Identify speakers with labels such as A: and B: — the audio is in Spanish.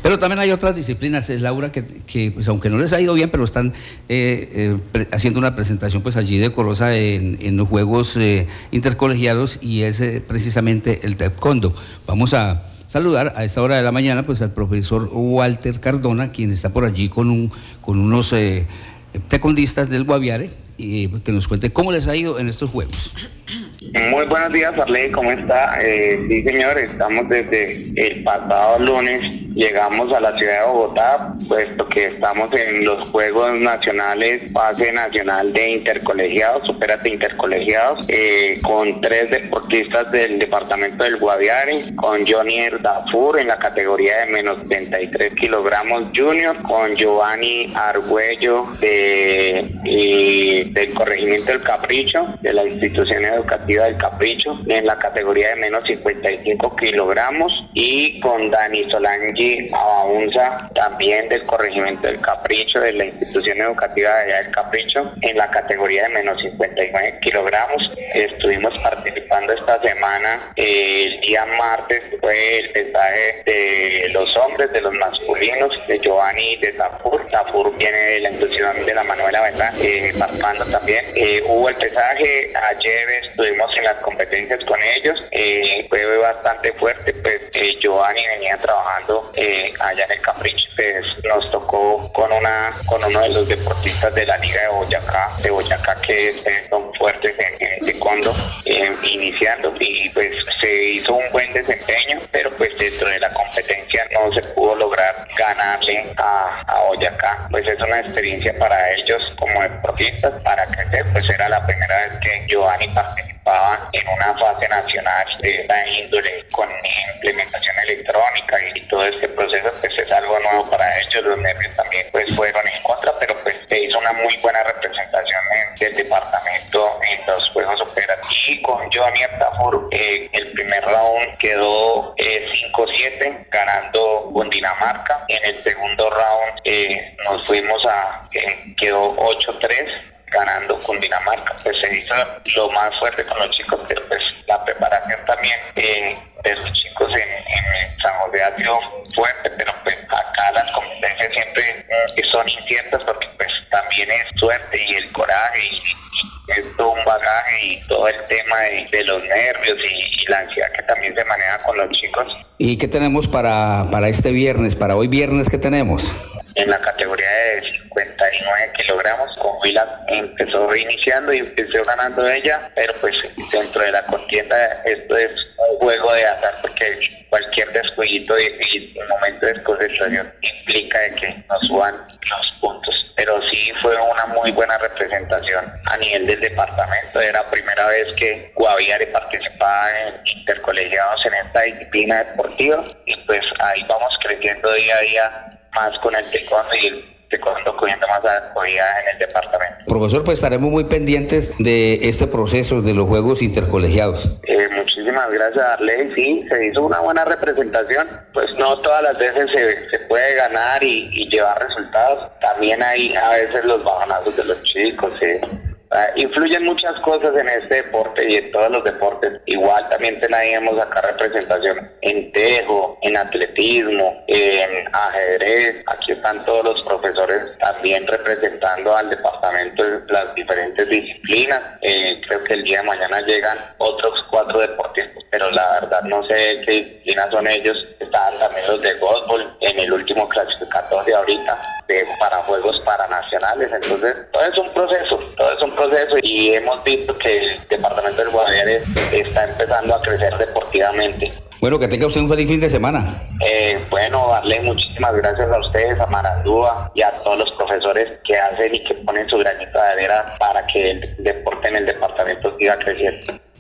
A: Pero también hay otras disciplinas, Laura, que pues, aunque no les ha ido bien, pero están haciendo una presentación pues allí decorosa en los Juegos Intercolegiados, y es precisamente el taekwondo. Vamos a saludar a esta hora de la mañana pues al profesor Walter Cardona, quien está por allí con unos taekwondistas del Guaviare, y que nos cuente cómo les ha ido en estos Juegos.
B: Muy buenos días, Arley, ¿cómo está? Sí, señor, estamos desde el pasado lunes, llegamos a la ciudad de Bogotá, puesto que estamos en los Juegos Nacionales, fase nacional de intercolegiados, supérate intercolegiados, con 3 deportistas del departamento del Guaviare, con Johnny Erdafur en la categoría de menos 73 kilogramos junior, con Giovanni Argüello del corregimiento del Capricho, de la institución educativa del Capricho, en la categoría de menos 55 kilogramos, y con Dani Solangi Abaunza, también del corregimiento del Capricho, de la institución educativa de allá del Capricho, en la categoría de menos 59 kilogramos. Estuvimos participando esta semana. El día martes fue el pesaje de los hombres, de los masculinos, de Giovanni de Tafur. Tafur viene de la institución de la Manuela Beltrán, participando también. Hubo el pesaje, ayer estuvimos en las competencias con ellos, fue bastante fuerte, pues Giovanni venía trabajando allá en el Capricho, pues nos tocó con uno de los deportistas de la Liga de Boyacá, que son fuertes en taekwondo, iniciando, y pues se hizo un buen desempeño, pero pues dentro de la competencia no se pudo lograr ganarle a Boyacá. Pues es una experiencia para ellos como deportistas, para crecer, pues era la primera vez que Giovanni participaba en una fase nacional de esta índole, con implementación electrónica y todo este proceso, pues es algo nuevo para ellos. Los nervios también pues fueron en contra, pero pues se hizo una muy buena representación del departamento en los Juegos Operativos. Y con Johnny Erdafur, el primer round quedó 5-7, ganando Cundinamarca. En el segundo round nos fuimos quedó 8-3, ganando Cundinamarca. Pues se hizo lo más fuerte con los chicos, pero pues la preparación también de los chicos en San José ha sido fuerte, pero pues acá las competencias siempre son inciertas, porque pues también es suerte y el coraje y es todo un bagaje y todo el tema de los nervios y la ansiedad que también se maneja con los chicos.
A: ¿Y qué tenemos para este viernes, para hoy viernes, qué tenemos?
B: En la categoría de 59 kilogramos, con Willa empezó iniciando y empezó ganando ella, pero pues dentro de la contienda esto es un juego de azar, porque cualquier descuidito y un momento de desconcentración implica de que nos suban los puntos. Pero sí fue una muy buena representación a nivel del departamento. Era la primera vez que Guaviare participaba en intercolegiados en esta disciplina deportiva, y pues ahí vamos creciendo día a día más con el taekwondo, y el taekwondo cogiendo más acogida en el departamento.
A: Profesor, pues estaremos muy pendientes de este proceso de los Juegos Intercolegiados.
B: Muchísimas gracias, Arley. Sí, se hizo una buena representación. Pues no todas las veces se puede ganar y llevar resultados. También hay a veces los bajonazos de los chicos. Influyen muchas cosas en este deporte y en todos los deportes. Igual también tenemos acá representación en tejo, en atletismo, en ajedrez. Aquí están todos los profesores también representando al departamento de las diferentes disciplinas. Creo que el día de mañana llegan otros 4 deportistas, pero la verdad no sé qué disciplinas son ellos. Estaban también los de gósbol en el último clasificatorio ahorita para Juegos Paranacionales. Entonces todo es un proceso, y hemos visto que el departamento del Guaviare está empezando a crecer deportivamente.
A: Bueno, que tenga usted un feliz fin de semana.
B: Bueno, darle muchísimas gracias a ustedes, a Marandúa y a todos los profesores que hacen y que ponen su granito de arena para que el deporte en el departamento siga creciendo.